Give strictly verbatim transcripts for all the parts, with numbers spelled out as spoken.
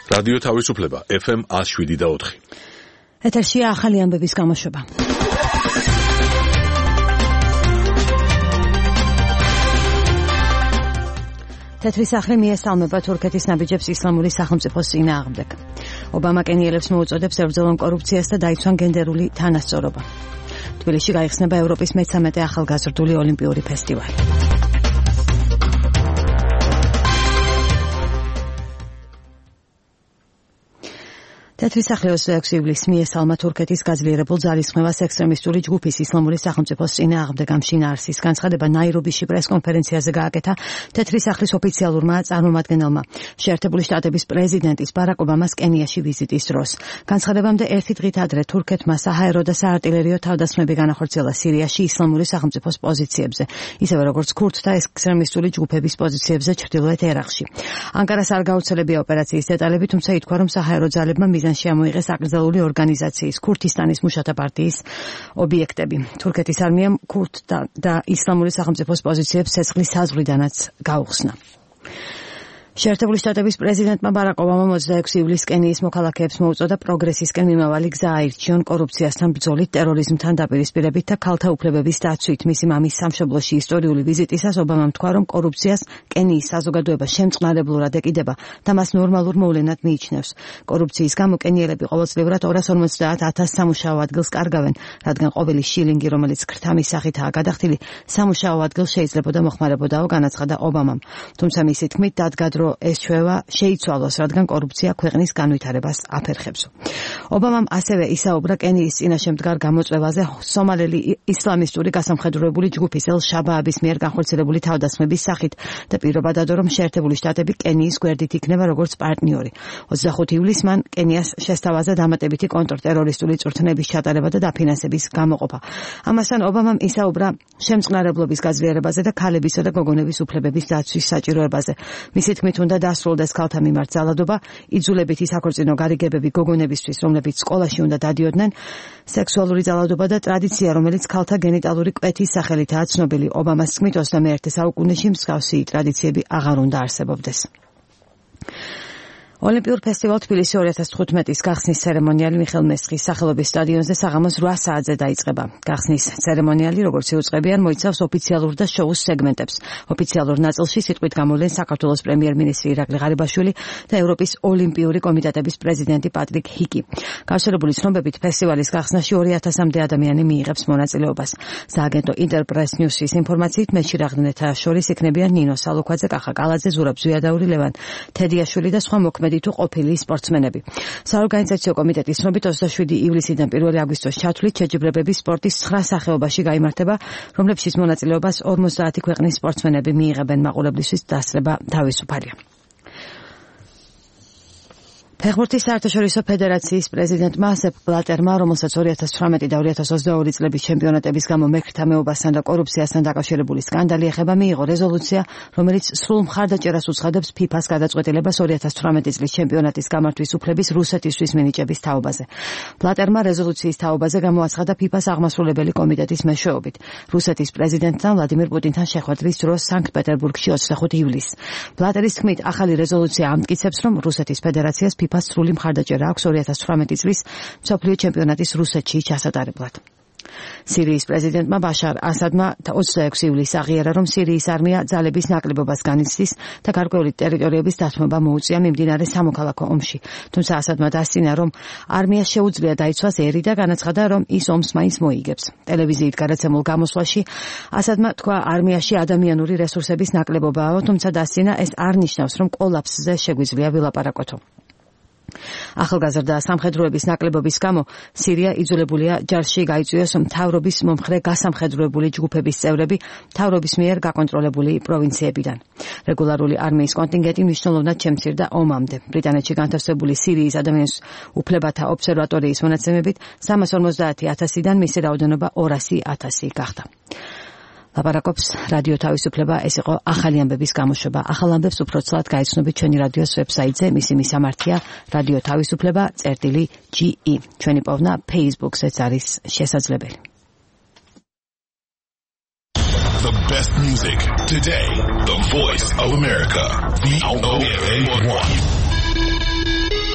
რადიო თავისუფლება ეფ ემ one oh seven და four. ეთერშია ახალი ამბების გამოშვება. თეთრი სახლი მიესალმება თურქეთის ნაბიჯებს ისლამური სახელმწიფოს წინააღმდეგ. ობამა კენიელებს მოუწოდებს ებრძოლონ კორუფციას და დაიცვან გენდერული თანასწორობა. თბილისში გაიხსნება ევროპის მეთერთმეტე ახალგაზრდული ოლიმპიური ფესტივალი. თეთრი სახლი ოცდაექვსი ივლისს მიესალმა თურქეთის გაძლიერებულ ძალისხმევას ექსტრემისტული ჯგუფის ისლამური სახელმწიფოს წინააღმდეგ ამ შინაარსის განცხადება ნაირობიში პრესკონფერენციაზე გააკეთა თეთრი სახლის ოფიციალურმა წარმომადგენელმა შეერთებული შტატების პრეზიდენტის ბარაკ ობამას კენიაში ვიზიტის დროს. განცხადებამდე ერთი დღით ადრე თურქეთმა საჰაერო და საარტილერიო თავდასხმები განახორციელა სირიაში ისლამური სახელმწიფოს პოზიციებზე, ისევე როგორც ქურთთა ექსტრემისტული ჯგუფების პოზიციებზე ჩრდილოეთ ერაყში. ანკარას არ გაუცელებია ოპერაციის დეტალები, თუმცა ითქვა, რომ საჰაერო ძალებმა შემოიღეს აკრძალული ორგანიზაციის ქურთისტანის მუშათა პარტიის ობიექტები. თურქეთის არმიამ ქურთთა და ისლამური სახელმწიფოს პოზიციებს ცეცხლის საზღვრიდანაც გაუხსნა. შეერთებული შტატების პრეზიდენტმა ბარაკ ობამამ ოცდაექვსი ივლისს კენიის მოქალაქეებს მოუწოდა პროგრესისკენ მიმავალი გზა აირჩიონ კორუფციასთან ბრძოლით, ტერორიზმთან დაპირისპირებით და ქალთა უფლებების დაცვით. მისი მამის სამშობლოში ისტორიული ვიზიტისას ობამამ თქვა, რომ კორუფციას კენიის საზოგადოება შემწყნარებლურად ეკიდება და მას ნორმალურ მოვლენად მიიჩნევს. კორუფციის გამო კენიელები ყოველწლიურად ორას ორმოცდაათ ათას სამუშაო ადგილს კარგავენ, რადგან ყოველი შილინგი, რომელიც ქრთამის სახითაა გადახდილი, სამუშაო ადგილს შეიძლებოდა მოხმარებოდაო, განაცხადა ობამამ. თუმცა მისი თქმით დადგა დრო ეს ჩვევა შეიცვალოს, რადგან კორუფცია ქვეყნის განვითარებას აფერხებს. ობამამ ასევე ისაუბრა კენიის წინაშე მდგარ გამოწვევაზე სომალელი ისლამისტური გასამხედროებული ჯგუფის ელ-შაბააბის მიერ განხორციელებული თავდასხმების სახით და პირობა დადო, რომ შეერთებული შტატები კენიის გვერდით იქნება როგორც პარტნიორი. ოცდახუთი ივლისს მან კენიას შესთავაზა დამატებითი კონტრტერორისტული წვრთნების ჩატარება და დაფინანსების გამოყოფა. ამასთან ობამამ ისაუბრა შემწყნარებლობის გაძლიერებაზე და ქალებისა და გოგონების უფლებების დაცვის საჭიროებაზე. მისი თქმით უნდა დასრულდეს ქალთა მიმართ ძალადობა, იძულებითი საქორწინო გარიგებები გოგონებისთვის, რომლებიც სკოლაში უნდა დადიოდნენ, სექსუალური ძალადობა და ტრადიცია, რომელიც ქალთა გენიტალური კვეთის სახელითაა ცნობილი. ობამას თქმით ოცდამეერთე საუკუნეში მსგავსი ტრადიციები აღარ უნდა არსებობდეს. ოლიმპიურ ფესტივალ თბილისი ორი ათას თხუთმეტის გახსნის ცერემონიალი მიხეილ მესხის სახელობის სტადიონზე საღამოს რვა საათზე დაიწყება. გახსნის ცერემონიალი, როგორც იუწყებიან, მოიცავს ოფიციალურ და შოუს სეგმენტებს. ოფიციალურ ნაწილში სიტყვით გამოვლენ საქართველოს პრემიერ-მინისტრი ირაკლი ღარიბაშვილი და ევროპის ოლიმპიური კომიტეტების პრეზიდენტი პატრიკ ჰიკი. გავრცელებული ცნობებით, ფესტივალის გახსნაში ორი ათასამდე ადამიანი მიიღებს მონაწილეობას. სააგენტო ინტერპრეს ნიუსის ინფორმაციით მეჩი რაღდნეთა შორის იქნებიან ნინო სალოქვაძე, კახა კალაძე, ზურაბ ზვიადაური, ლევან თედიაშვილი და სხვა მოქმედი თუ ყოფილი სპორტსმენები. საორგანიზაციო კომიტეტის ცნობით ოცდაშვიდი ივლისიდან პირველი აგვისტოს ჩათვლით შეჯიბრებები სპორტის ცხრა სახეობაში გაიმართება, რომლებშიც მონაწილეობას ორმოცდაათი ქვეყნის სპორტსმენები მიიღებენ. მაყურებლისთვის დასწრება თავისუფალია. ფეხბურთის საერთაშორისო ფედერაციის პრეზიდენტმა სეპ ბლატერმა, რომელსაც ორი ათას ცხრამეტი და ორი ათას ოცდაორი წლების ჩემპიონატების გამო მეკრთა მეობასთან და კორუფციასთან დაკავშირებული სკანდალი ეხება, მიიღო რეზოლუცია, რომელიც სრულ მხარდაჭერას უცხადებს ფიფას გადაწყვეტილებას ორი ათას ცხრამეტი წლის ჩემპიონატის გამართვის უფლების რუსეთისთვის მინიჭების თაობაზე. ბლატერმა რეზოლუციის თაობაზე გამოაცხადა ფიფას აღმასრულებელი კომიტეტის მეშვეობით. რუსეთის პრეზიდენტთან ვლადიმირ პუტინთან შეხვედრის დროს სანქტ-პეტერბურგში ოცდახუთი ივლისს. ბლატერის თქმით, ახალი რეზოლუცია ამტკიცებს, რომ რუსეთის ფედერაციას ფიფას სრული მხარდაჭერა აქვს ორი ათას ცხრამეტი წლის მსოფლიო ჩემპიონატის რუსეთში ჩასატარებლად. სირიის პრეზიდენტმა ბაშარ ასადმა ოცდაექვსი ივლისს აღიარა, რომ სირიის არმია ძალების ნაკლებობას განიცდის და გარკვეული ტერიტორიების დათმობა მოუწია მიმდინარე სამოქალაქო ომში. თუმცა ასადმა დასცინა, რომ არმიას შეუძლია დაიცვას ერი და განაცხადა, რომ ის ომს მაინც მოიგებს. ტელევიზიით გადაცემულ გამოსვლაში ასადმა თქვა, არმიაში ადამიანური რესურსების ნაკლებობაა, თუმცა დასცინა, ეს არ ნიშნავს, რომ კოლაფსზე შეგვიძლია ვილაპარაკოთო. ახალგაზრდა სამხედროების ნაკლებობის გამო სირია იძულებულია ჯარში გაიწვიოს მთავრობის მომხრე გასამხედროებული ჯგუფების წევრები მთავრობის მიერ გაკონტროლებული პროვინციებიდან. რეგულარული არმიის კონტინგენტი მნიშვნელოვნად შემცირდა ომამდე. ბრიტანეთში განთავსებული სირიის ადამიანის უფლებათა ობსერვატორიის მონაცემებით სამას ორმოცდაათი ათასიდან მისი რაოდენობა ორასი ათასი გახდა. ლაპარაკობს რადიო თავისუფლება, ეს იყო ახალი ამბების გამოშვება. ახალ ამბებს უფრო ცლად გაიცნობით ჩვენი რადიოს ვებსაიტზე, მისი მისამართია რადიო თავისუფლება წერტილი ჯი ი. ჩვენი პოვნა Facebook-ზეც არის შესაძლებელი. The best music today, the voice of America, V O A one.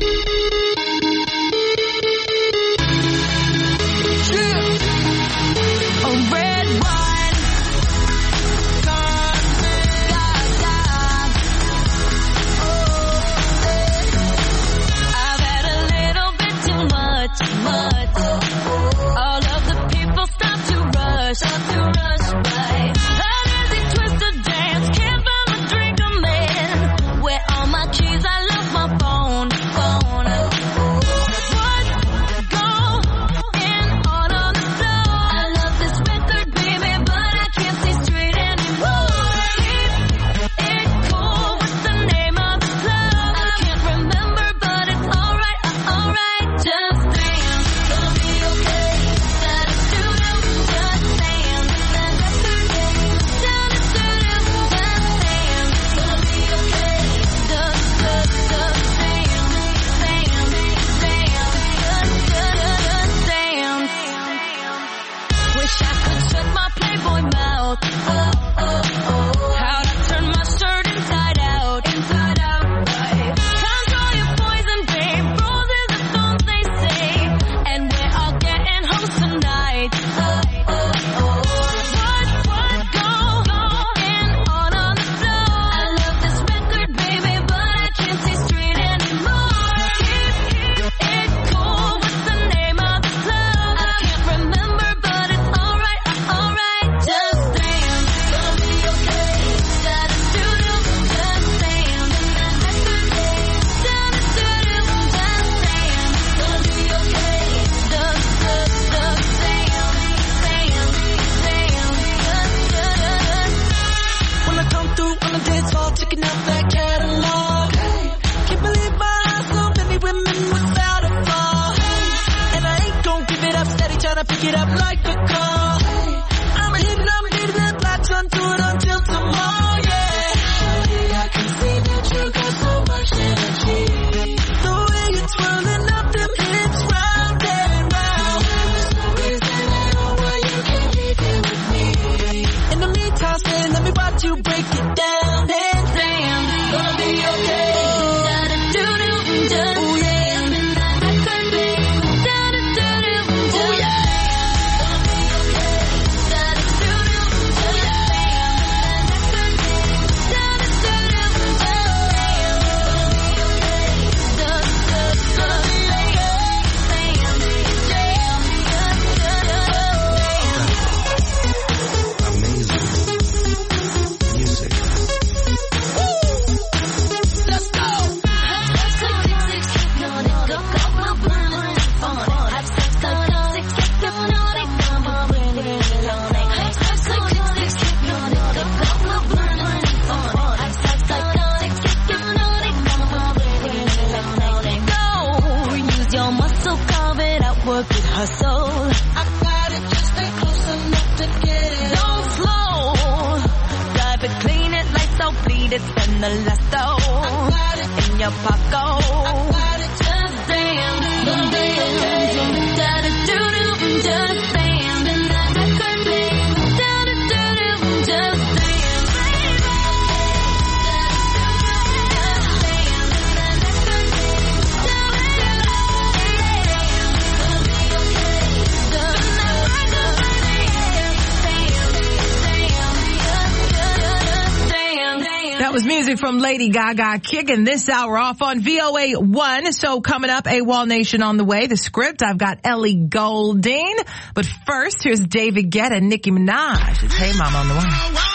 From Lady Gaga, kicking this hour off on V O A one. So coming up, AWOL Nation on the way. The script, I've got Ellie Goulding. But first, here's David Guetta and Nicki Minaj. It's Hey Mama on the way.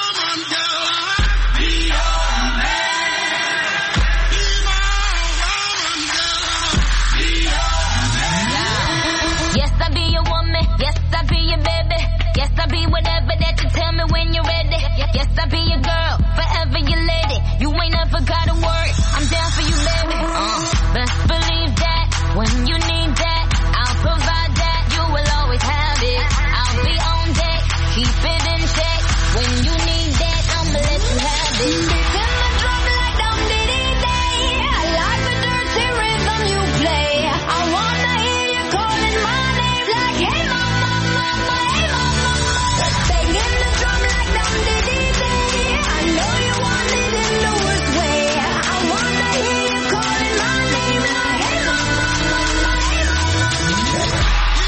Yes, I be your woman. Yes, I be your baby. Yes, I be whatever that you tell me when you're ready. Yes, I be your girl, forever your lady. You ain't never gotta worry, I'm down for you, baby. Uh, best believe that, when you need that, I'll provide that. You will always have it. I'll be on deck, keep it in check. When you need that, I'ma let you have it. Beating the drum like Dum Diddy Day. I like the dirty rhythm you play. I wanna hear you calling my name like, hey mama, mama, hey mama. Banging the drum like Dum Diddy Day. I know you want it in the worst way. I wanna hear you calling my name like, hey mama, mama, hey mama.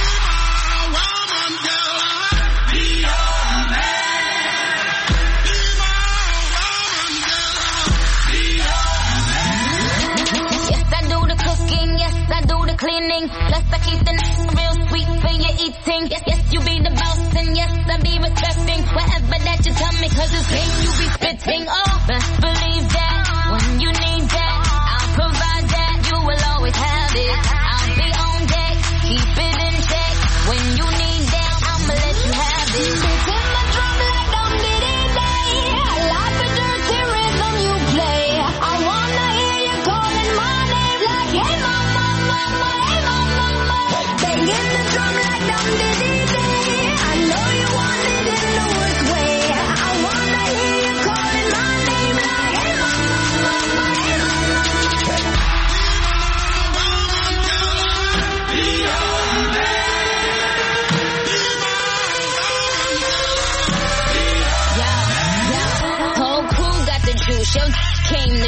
Be your man. Be my woman, girl. Be your man. Yes, I do the cooking. Yes, I do the cleaning. Plus, I keep the n- real sweet for your eating. Yes, yes, you be the boss, and yes, I be respecting wherever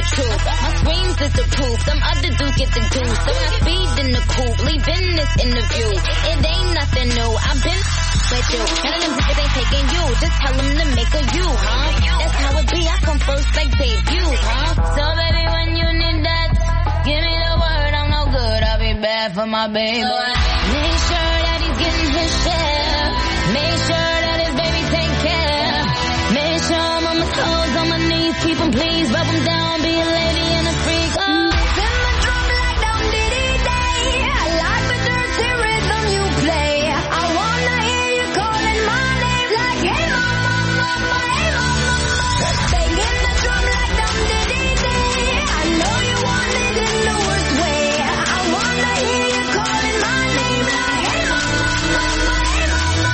the truth. My screams is the proof. Some other dudes get the juice. So I speed in the coupe, leaving this interview. It ain't nothing new. I've been with you. None of them niggas ain't taking you. Just tell them to make a you, huh? That's how it be. I come first like debut, huh? So baby, when you need that, give me the word. I'm no good. I'll be bad for my baby. Make sure that he's getting his share. Make sure that his baby take care. Make sure I'm on my toes, on my knees. Keep him please, rub him down. Be a lady and a freak. Oh. Spin my drum like down diddy day. I like the dirty rhythm you play. I wanna hear you calling my name like hey mama, mama, hey mama, mama. Banging the drum like down diddy day. I know you want it in the worst way. I wanna hear you calling my name like hey mama, mama, hey mama.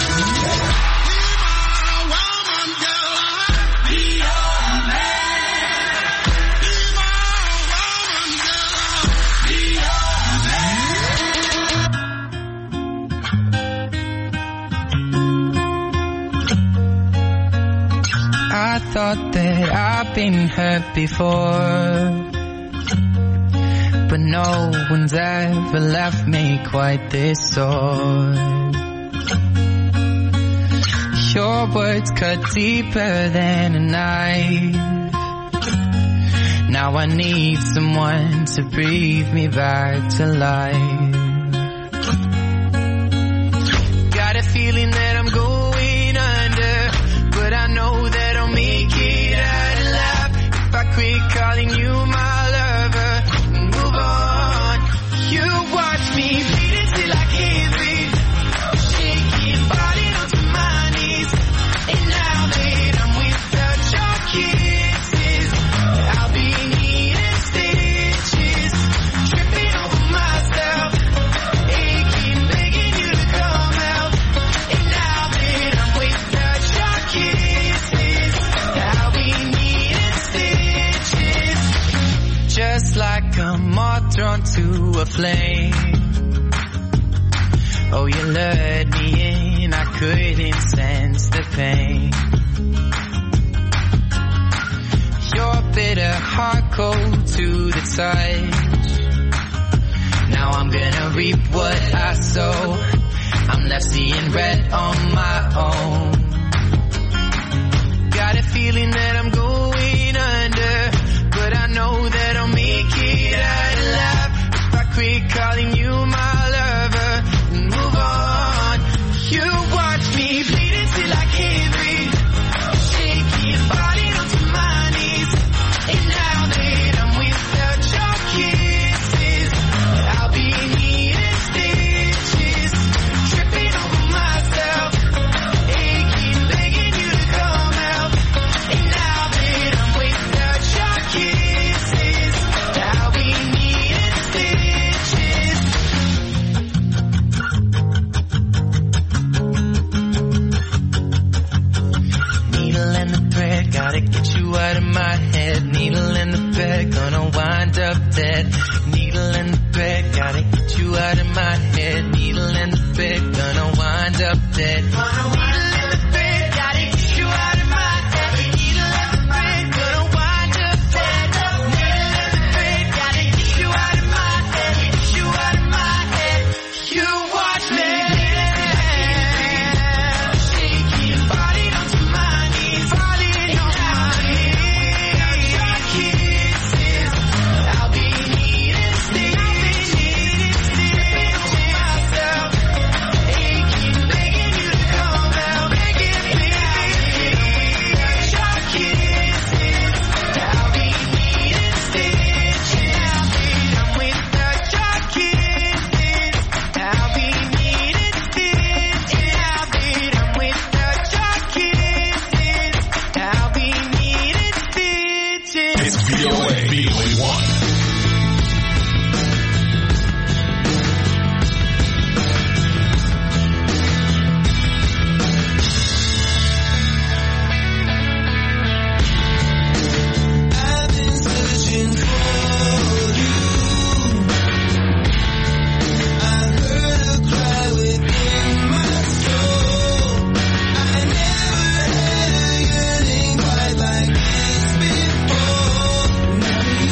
I thought that I've been hurt before, but no one's ever left me quite this sore. Your words cut deeper than a knife. Now I need someone to breathe me back to life. Got a feeling that I'm going under, but I know that I'll make it out alive if I quit calling you my lover and move on. You watch me bleed until I can't breathe, shaking, falling onto my knees. And now that I'm without your kisses, I'll be needing stitches, tripping over myself, aching, begging you to come out. And now that I'm without your kisses, I'll be needing stitches, just like a moth drawn to a flame. Oh, you lured me in, I couldn't sense the pain. Your bitter heart cold to the touch. Now I'm gonna reap what I sow. I'm left seeing red on my own. Got a feeling that I'm going under, but I know that I'll make it out alive if I quit calling you my lover and move on. You watch me bleed until I can't breathe, shaking, falling onto my knees. And now that I'm without your kisses, I'll be needing stitches, tripping over myself, aching, begging you to come out. And now that I'm without your kisses, I'll be needing stitches. Needle and the thread, gotta get you out of my head. Needle and the thread, gonna wind up dead. Needle and the thread, gotta get you out of my head. Needle and the thread, gonna wind up dead. Needle and the thread, gotta get you out of my head. Needle and the thread, gonna wind up dead. Needle and the thread, gotta get you out of my head. Get you out of my head. You watch me, shaking, falling onto my knees, falling on my knees. Your kisses, I'll be needing stitches, tripping over myself, aching, begging you to come out, begging, begging. Your kisses, I'll be needing stitches. I'm without your kisses, I'll be needing stitches. I'm without your kisses, I'll be needing stitches. It's V O A, V O A one. I've been searching for you. I heard a cry within my soul. I never had a yearning quite like this before. Now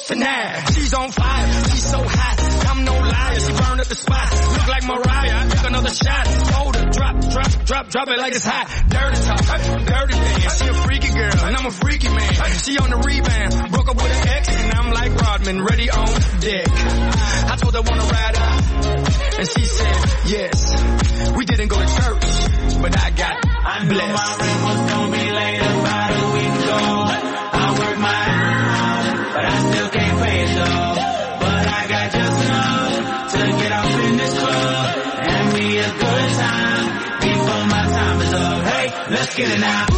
tonight. She's on fire, she's so hot. I'm no liar, she burned up the spot. Look like Mariah, I took another shot. Hold her, drop, drop, drop, drop it like it's hot. Dirty talk, dirty dance. She a freaky girl, and I'm a freaky man. She on the rebound, broke up with an ex, and I'm like Rodman, ready on deck. I told her wanna ride out, and she said yes. We didn't go to church, but I got I knew blessed. my rent was gonna be late about a week ago. I work my ass, but I still can't pay it though. But I got just enough to get off in this club and be a good time before my time is up. Hey, let's get it now.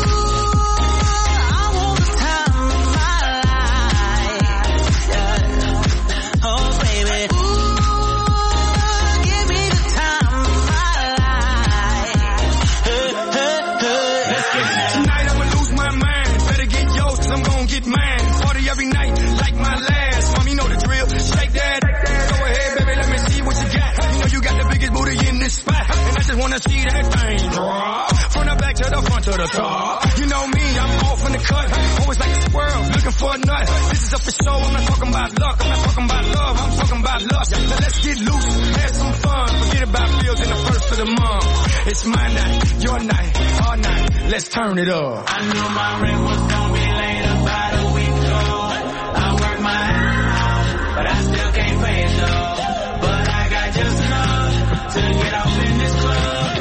Wanna see that thing drop from the back to the front to the top. You know me, I'm off in the cut. Always like a squirrel, looking for a nut. This is up for show. I'm not talking about luck. I'm not talking about love. I'm talking about lust. Now let's get loose, have some fun. Forget about bills in the first of the month. It's my night, your night, our night. Let's turn it up. I knew my rent was gonna be late about a week ago. I work my ass, but I still can't pay it though. But I got just enough to get off in this club.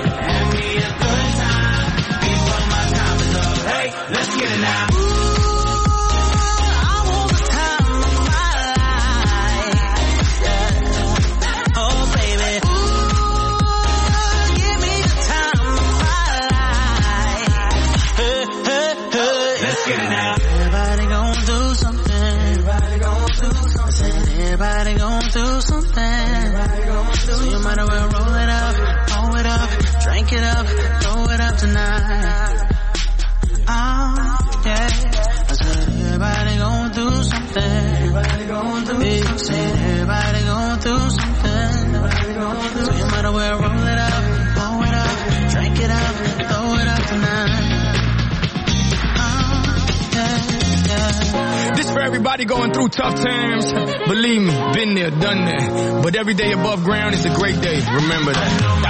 Let's get it now. Ooh, I want the time of my life. Yeah. Oh, baby. Ooh, give me the time of my life. Hey, hey, hey. Let's get it now. Everybody gon' do something. Everybody gon' do something. Everybody gon' do something. Everybody gon' do so you might as well roll it up, roll it up, drink it up, throw it up tonight. Oh, yeah. I said everybody gon' do something. Everybody gon' do yeah, something. Said everybody gon' do something. Everybody gon' do so you might as well roll it up, blow it up, drink it up, throw it up tonight. Oh, yeah, yeah. This for everybody going through tough times. Believe me, been there, done that. But every day above ground is a great day. Remember that.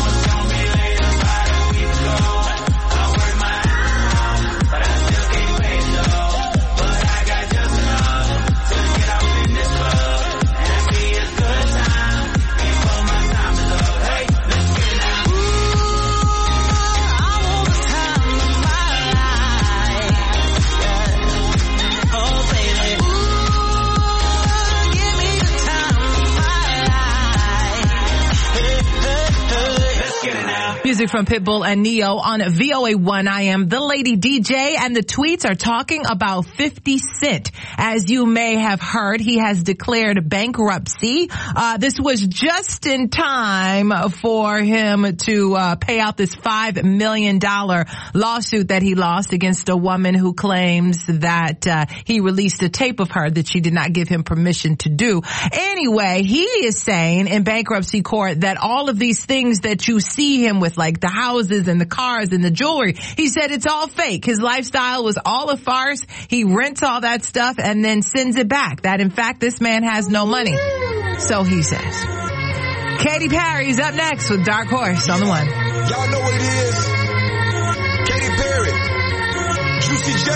Music from Pitbull and Neo on V O A one. I am the Lady D J, and the tweets are talking about fifty Cent. As you may have heard, he has declared bankruptcy. Uh, this was just in time for him to uh, pay out this five million dollars lawsuit that he lost against a woman who claims that uh, he released a tape of her that she did not give him permission to do. Anyway, he is saying in bankruptcy court that all of these things that you see him with, like the houses and the cars and the jewelry, he said it's all fake. His lifestyle was all a farce. He rents all that stuff and then sends it back. That in fact, this man has no money. So he says. Katy Perry's up next with Dark Horse on the one. Y'all know what it is. Katy Perry. Juicy J.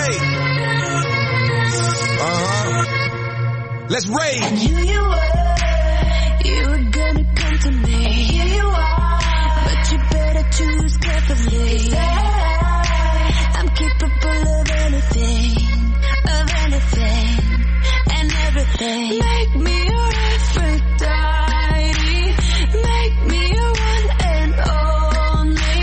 Uh-huh. Let's rage. I knew you were. You were gonna come to me. And here you are. But you better choose carefully. I'm capable of anything, of anything, and everything. Make me your Aphrodite. Make me your one and only.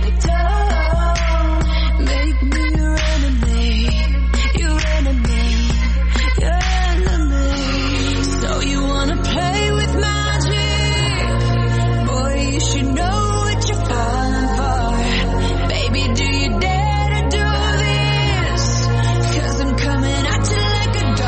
Don't make me your enemy, your enemy, your enemy. So you wanna play with magic? Boy, you should know what you're falling for. Baby, do you dare to do this? 'Cause I'm coming at you like a dog.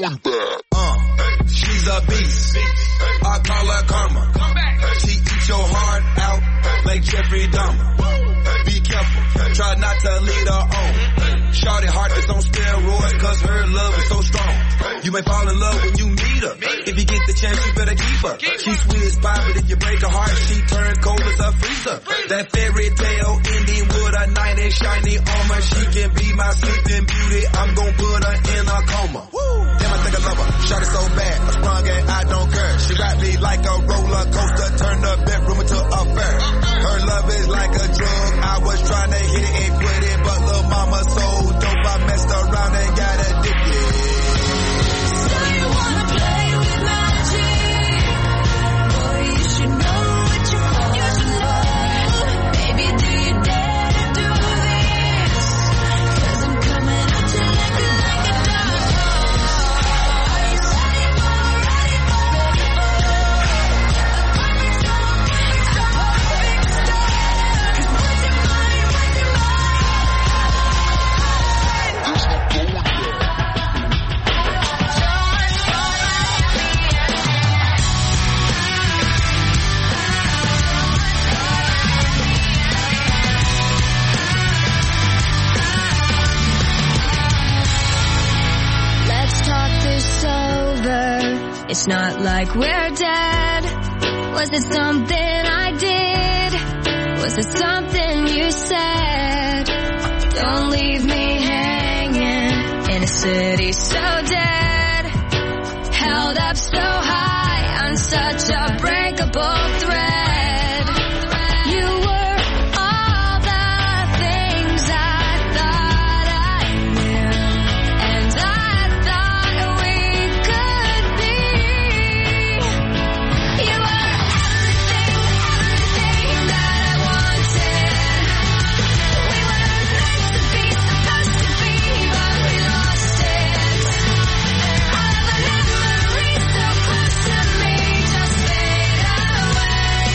Uh, she's a beast. I call her karma. She eats your heart out like Jeffrey Dahmer. Be careful, try not to lead her on. Shawty heart is on steroids cause her love is so strong. You may fall in love when you meet her. If you get the chance, you better keep her. She sweet as pie, but if you break her heart, she turn cold as a freezer. That fairy tale ending with a knight in shiny armor. She can be my sleeping beauty. I'm gon' put her in a coma. Damn, I think I love her. Shawty so bad, I sprung and I don't care. She ride me like a roller coaster, turn the bedroom into a fair. Her love is like a drug. I was trying to hit it and quit it, but little mama so dope, I messed around and got addicted. So you wanna play with magic? Boy, you should know what you want. You should know. Baby, do you dare to do this? Cause I'm coming at you like a, like a dog. Are you ready for, ready for, ready for a perfect storm, a perfect storm? Cause what's your mind, what's your mind? Let's talk this over. It's not like we're dead. Was it something I did? Was it something you said? Don't leave me hanging in a city so dead. Held up so high on such a breakable thread. You were all the things I thought I knew, and I thought we could be. You were everything, everything that I wanted. We were meant to be, supposed to be, but we lost it. All of the memories so close to me just fade away.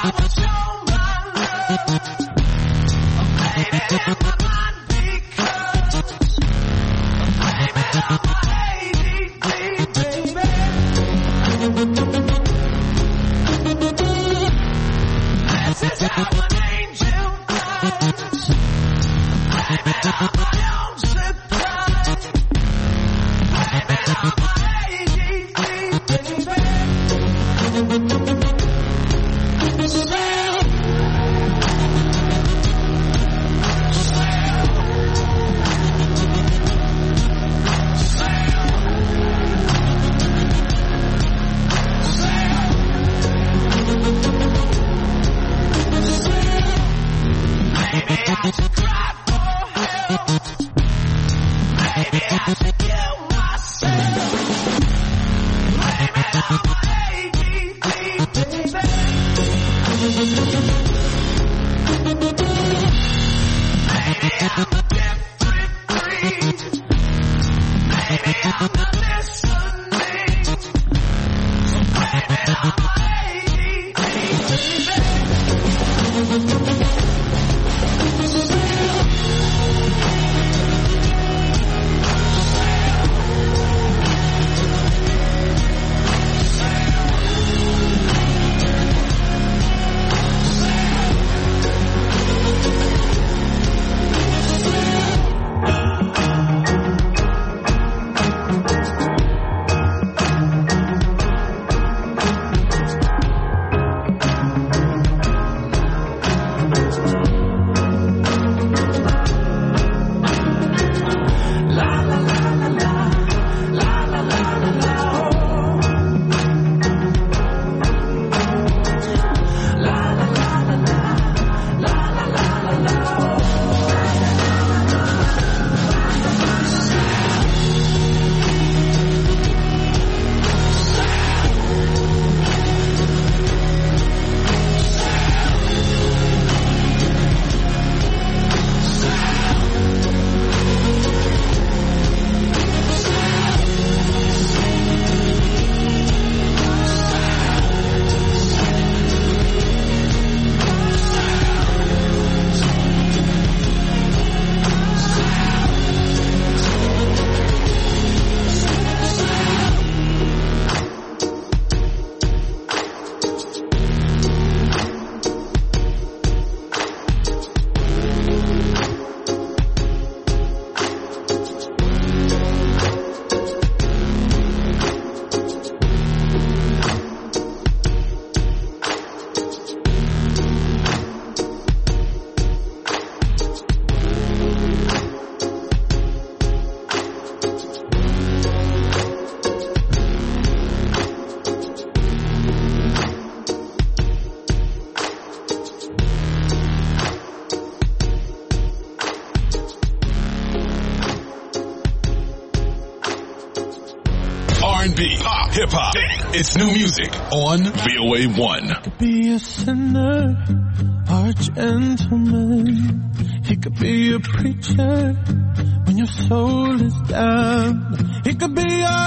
R and B, pop, hip hop. It's new music on V O A one. He could be a sinner or a gentleman. He could be a preacher when your soul is down. He could be a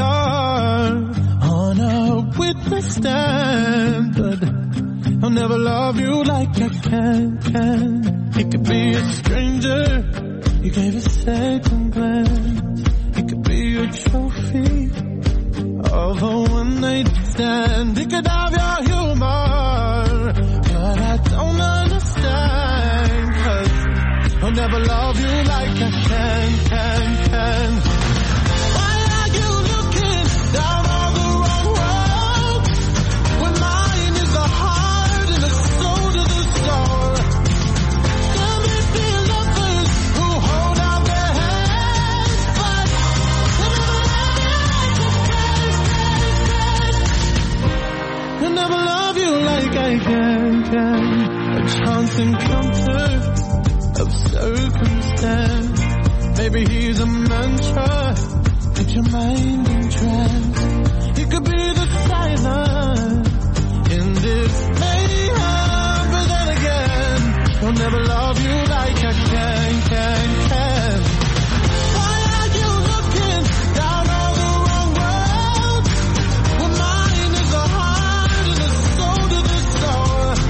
lawyer on a witness stand, but he'll never love you like I can. can. He could be a stranger you gave a second glance. He could be a trophy of a one-night stand. He could have your humor, but I don't understand, 'cause he'll never love you like I can, can, can. Why are you looking down on the wrong road when mine is the heart and the soul to the soul? There may be lovers who hold out their hands, but they'll never love you like I can, can. A chance encounter of circumstance. Maybe he's a mantra, put your mind in trance. He could be the silence in this mayhem, but then again, he'll never love you like I can, can, can. Why are you looking down on the wrong road when mine is the heart and the soul to the soul?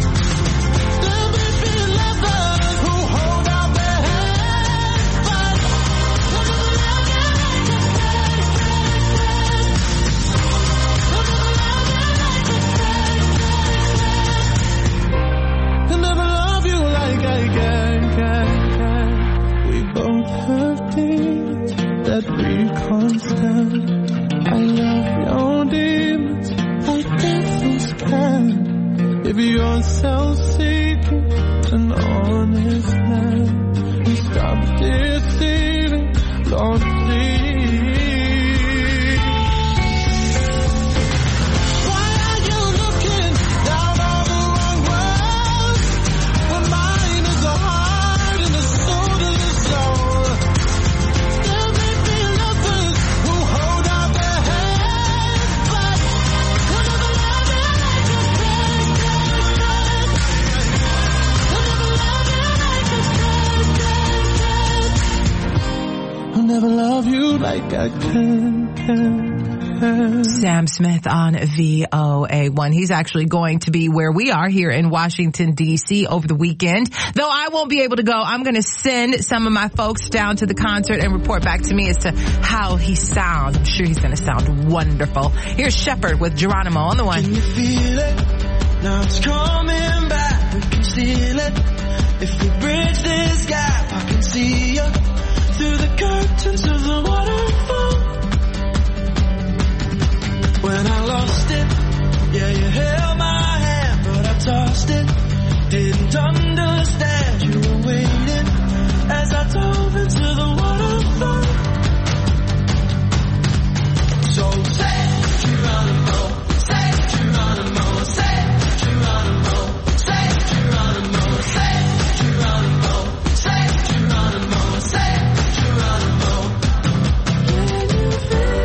Maybe you're self-seeking, an honest man. Stop deceiving, Lord, please. Why are you looking down all the wrong ways? The mind is a heart and the soul is a soul. There may be lovers who hold out their hands, but we'll never love you like a friend, friend, friend. We'll never love you like a friend, friend, friend. I'll never love you like I can, can, can. Sam Smith on V O A one. He's actually going to be where we are here in Washington, D C over the weekend. Though I won't be able to go, I'm going to send some of my folks down to the concert and report back to me as to how he sounds. I'm sure he's going to sound wonderful. Here's Shepherd with Geronimo on the one. Can you feel it? Now it's coming back. We can steal it. If we bridge this gap, I can see you through the curtains of the waterfall. When I lost it, yeah, you held my hand, but I tossed it. Didn't understand you were waiting as I dove into the waterfall. So say Geronimo, say Geronimo, say Geronimo, say Geronimo, say Geronimo, say Geronimo, say Geronimo. Can you feel?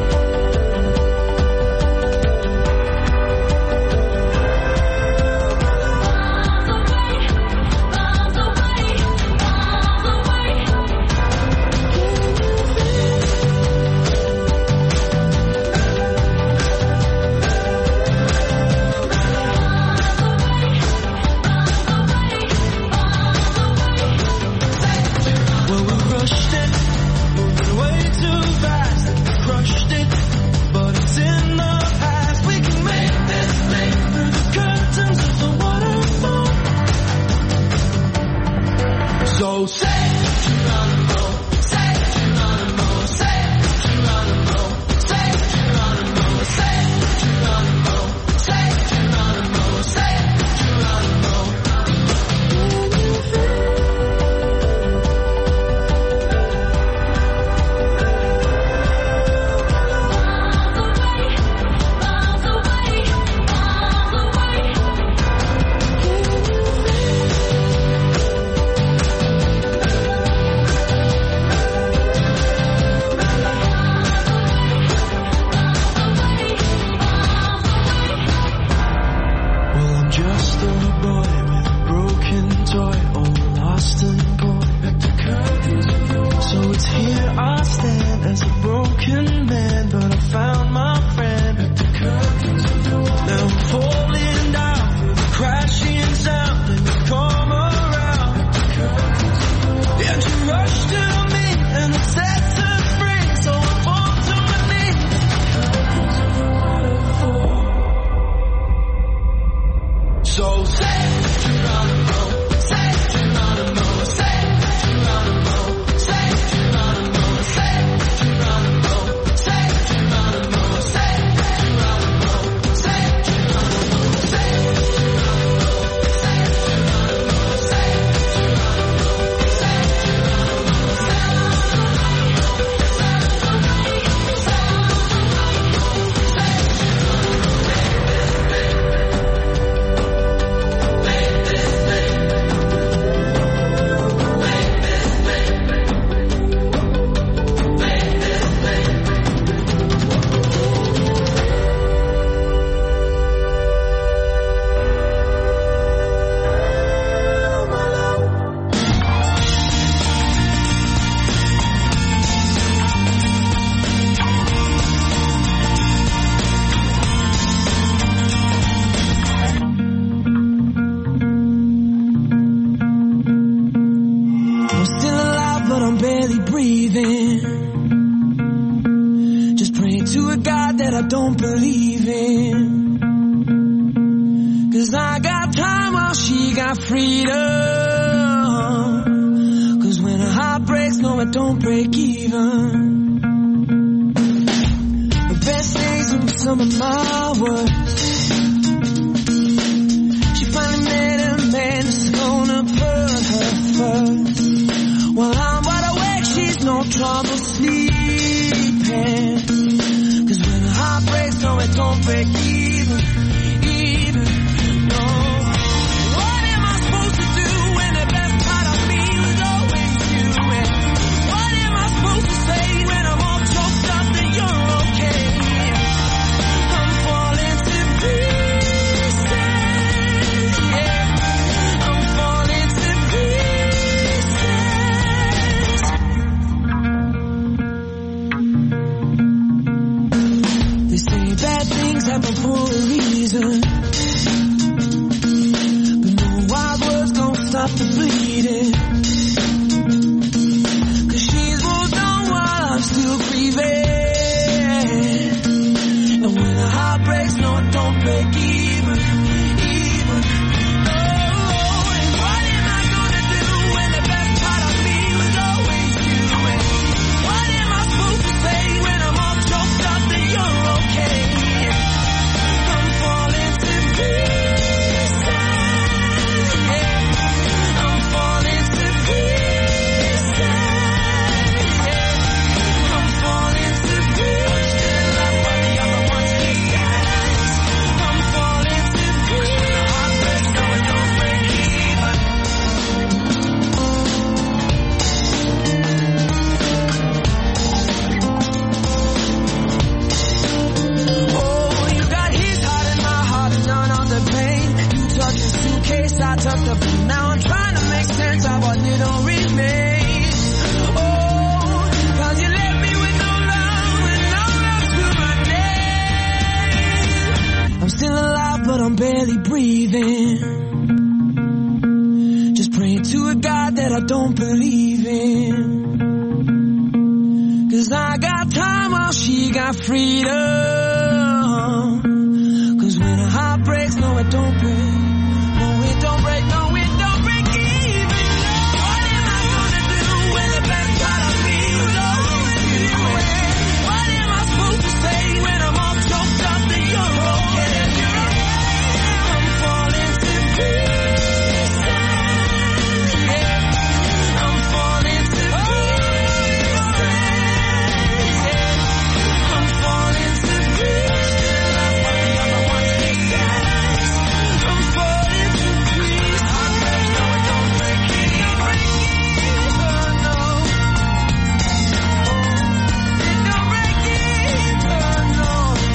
So say Geronimo, say Geronimo, say Geronimo, say Geronimo, say Geronimo, say Geronimo, say Geronimo. Don't believe in, 'cause I got time while she got freedom, 'cause when her heart breaks, no it don't break even. The best days will be some of my worst, trouble sleeping. Cause when the heart breaks, no, it don't break even, even, no. What am I supposed to do when the best part of me was always you? And what am I supposed to say when I'm all choked up that you're okay? I'm falling to pieces, yeah. I'm falling to pieces. They say bad things happen for a reason, but no wild words gon' stop the bleeding. Cause she's moved on while I'm still grieving. And when the heart breaks, no, it don't break even, even. Oh, and what am I gonna do when the best part of me was always you? And what am I supposed to say when I'm all choked up that you're okay? I'm falling to pieces, yeah. I'm falling to pieces, yeah. I'm falling to pieces. Still I'm what the other ones disguise. I'm falling to pieces. The heart breaks, no, it don't break even. Oh, you got his heart and my heart and none of the pain. You tucked your suitcase, I tucked the blue. Now I'm trying to make sense of what little remains. Oh, cause you left me with no love and no love to my name. I'm still alive, but I'm barely breathing. Just praying to a God that I don't believe in. Cause I got time while she got freedom. Cause when a heart breaks, no, it don't break. No, it don't break, no, it don't break even. What am I gonna do when the best part of me was always you? What am I supposed to say when I'm all choked up that you're okay? I'm falling to pieces, yeah. I'm falling to pieces, yeah. I'm falling to pieces. Still I'm what the other ones disguise. I'm falling to pieces. Heart breaks, no, it don't break even, no. It don't break even, no.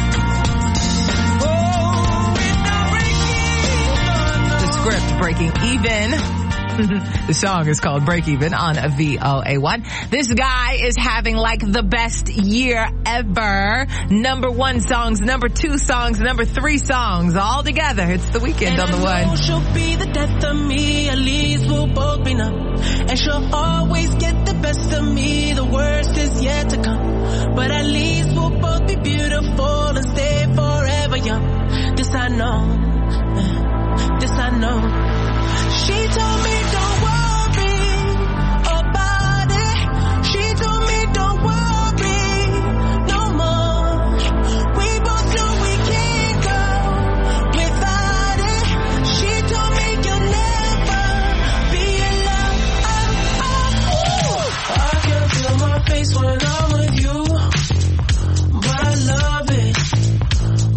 Oh, it don't break even, no. The script, Breaking Even. The song is called Break Even on V O A one. This guy is having like the best year ever. Number one songs, number two songs, number three songs all together. It's The Weeknd on the And I know one. she'll be the death of me, at least we'll both be numb. And she'll always get the best of me, the worst is yet to come. But at least we'll both be beautiful and stay forever young. This I know, this I know. She told me don't worry about it. She told me don't worry no more. We both know we can't go without it. She told me you'll never be alone. Oh, oh, oh. I can feel my face when I'm with you, but I love it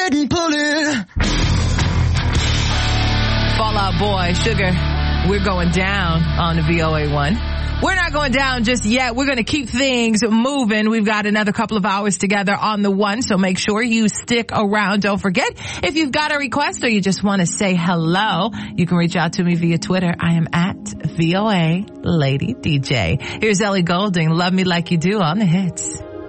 ahead and pull it. Fall Out Boy, Sugar. We're going down on the V O A one. We're not going down just yet. We're going to keep things moving. We've got another couple of hours together on the one, so make sure you stick around. Don't forget, if you've got a request or you just want to say hello, you can reach out to me via Twitter. I am at V O A Lady D J. Here's Ellie Goulding, Love Me Like You Do on the hits.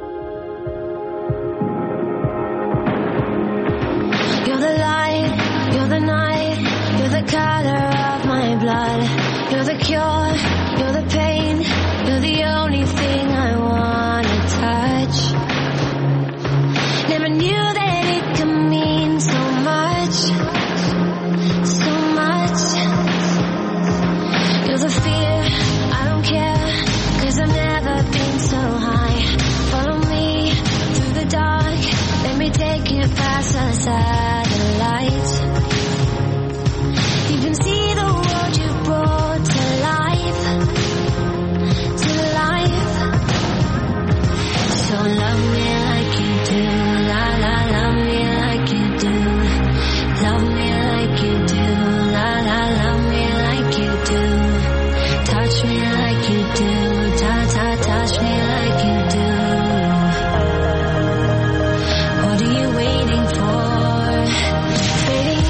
You're the light, you're the night, you're the color of my blood. You're the cure, you're the pain, you're the only thing I wanna touch. Never knew that it could mean so much, so much. You're the fear, I don't care, 'cause I've never been so high. Follow me through the dark, let me take you past the satellites. You can see the world you brought to life, to life. So love me like you do, la la, love me like you do. Love me like you do, la la, love me like you do. Touch me like you do, ta ta, touch me like you do. What are you waiting for? Fading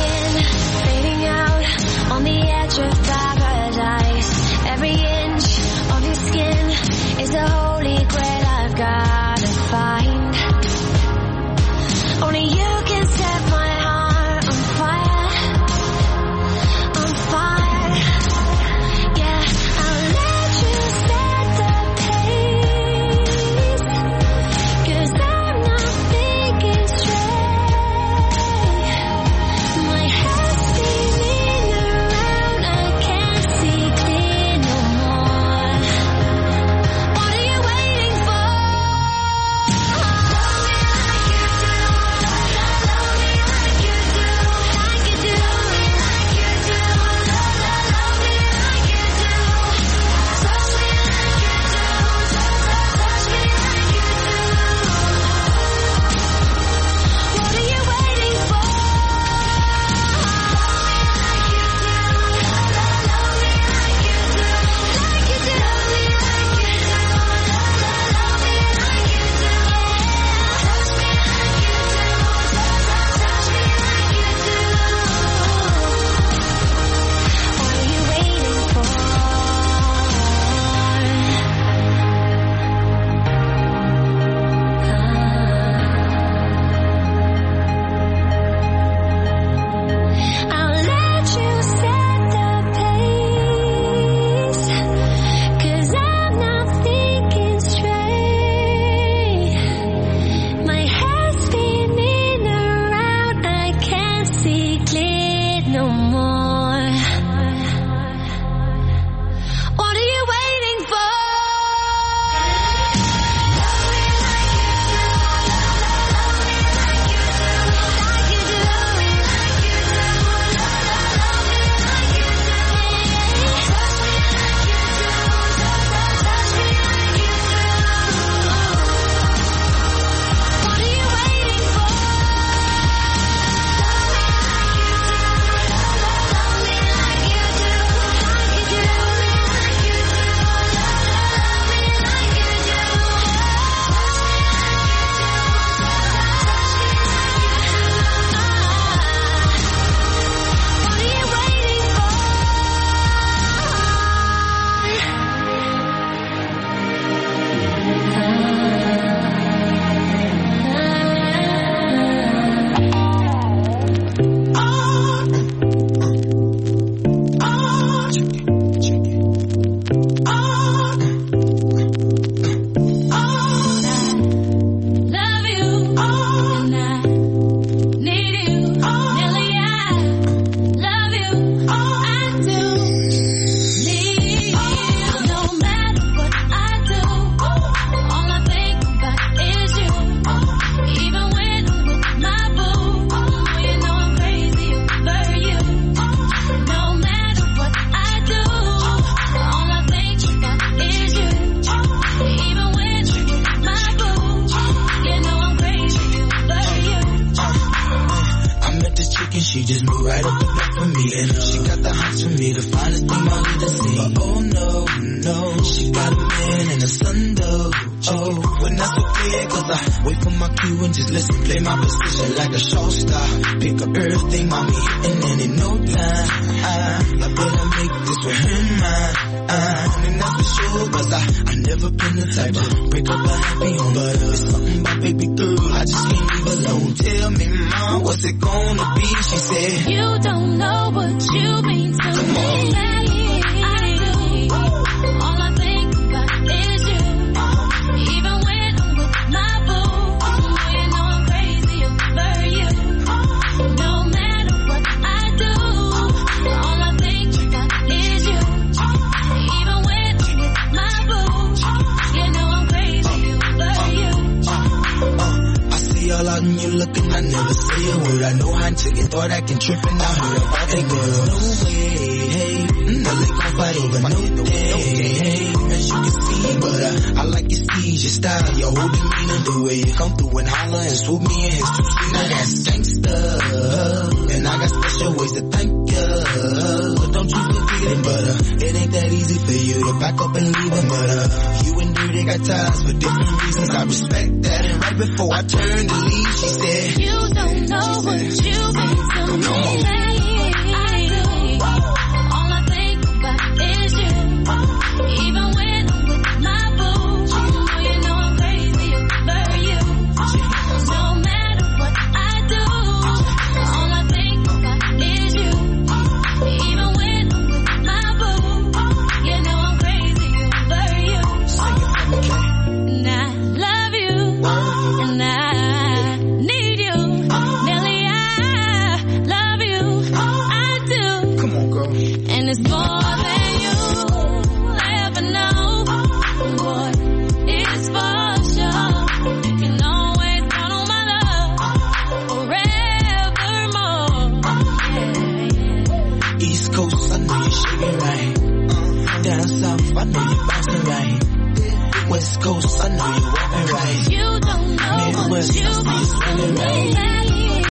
and she just moved right up the block for me. And uh, she got the hots for me, the finest thing I'll ever see. But oh no, no, she got a man and a son though. Oh, when that's okay, cause I wait for my cue and just listen, play my position like a show star. Pick up everything, mommy, and then in no time, I, I better make this with her mine. Uh, and that's for sure, cause I, I never been the type to break up a happy home. But uh, it's something about baby girl, I just can't leave alone. Tell me, mom, what's it gonna be? She said, you don't know what you mean to come me. on. I do. All I think about is you. Even when I'm with my boo, you know I'm crazy over you. No matter what I do, all I think about is you. Even when I'm with my boo, you know I'm crazy over you. Uh, I see all out and you looking, I never say a word. I know how to get thought acting tripping. I heard about that girl. No way, hey, no they gon' fight over no day, hey, as you can see. But uh, I like your steez, your style, your whole demeanor, the way you come through and holler and swoop me in his two seat. Now that's gangsta, and I got special ways to thank ya. Don't you forget it, but uh, it ain't that easy for you to back up and leave him. But uh, you and Dirty got ties for different reasons. I respect that. And right before I turned to leave, she said, you don't know what you mean to me. Come on. I do. All I think about is you. Even when I'm with my boo, you know I'm crazy over you. No matter what I do, all I think about is you. Even when I'm with my boo, you know I'm crazy over you. And I love you, and I need you. Nelly, I love you. I do. Come on, girl. And it's more than you ever know. Boy, it's for sure. You can always count on my love forevermore. Yeah. East Coast, I know you're shaking right. Uh, down south, I know you're bouncing right. West Coast, I know you're walking right. You don't know Midwest, what you I see you swinging right.